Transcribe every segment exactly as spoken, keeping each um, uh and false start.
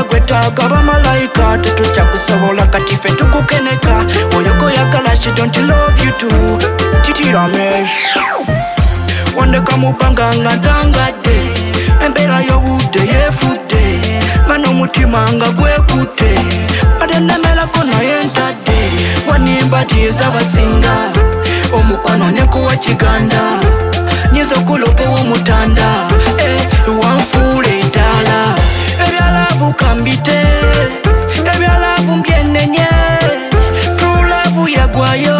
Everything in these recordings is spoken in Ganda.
Mukama gwetaaga bamalayika tetujja kusobola kati ffe tukukeneka oyo goyagala she don't love you too titiramesh wandeka mubanga nga ntangadde embeera y'obudde yeefudde nga n'omutima nga gwekutte ate nnemerako naye ntadde wanimba tieza basinga omukwano nekuwa kiganda nyinza okulopa ow'omutanda wanfuula etaala ebyalavu kambite ebyalavu mbyenenye trulavu yagwayo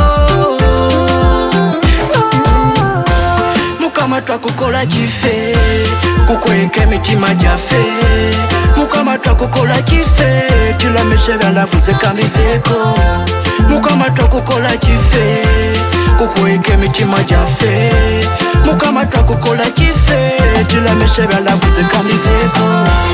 Mukama twakukola kife kukweka emitima gyaffe Mukama twakukola kife tulamesha ebyalavu zekambizeeko Mukama twakukola kife kukweka emitima gyaffe Mukama twakukola kife tulamesha ebyalavu zekambizeeko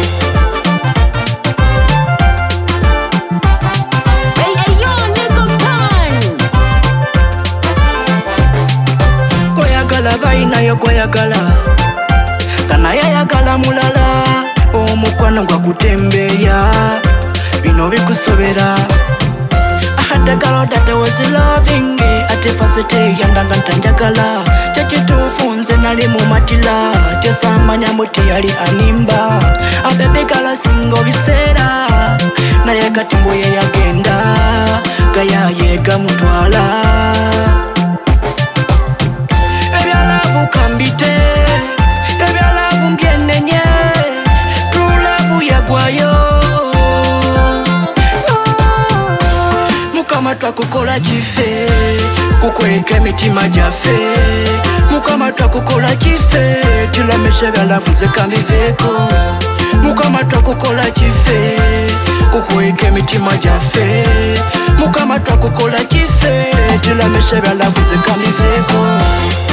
Bayinayo gwayagala kanaye ayagala mulala omukwano gwa kutembeya bino bikusobera I had a girl that I was loving ate fasete yandanga ntanjagala kyekituufu nze nali mu matila kyesamanya muti yali animba abebegala singa biseera naye kati mbuye yagenda gayayega mutwala kambite ebyalavu mbyenenye trulavu yagwayo Mukama twakukola kife kukweka emitima gyaffe Mukama twakukola kife tulamesha ebyalavu zekambizeeko Mukama twakukola kife kukweka emitima gyaffe Mukama twakukola kife tulamesha ebyalavu zekambizeeko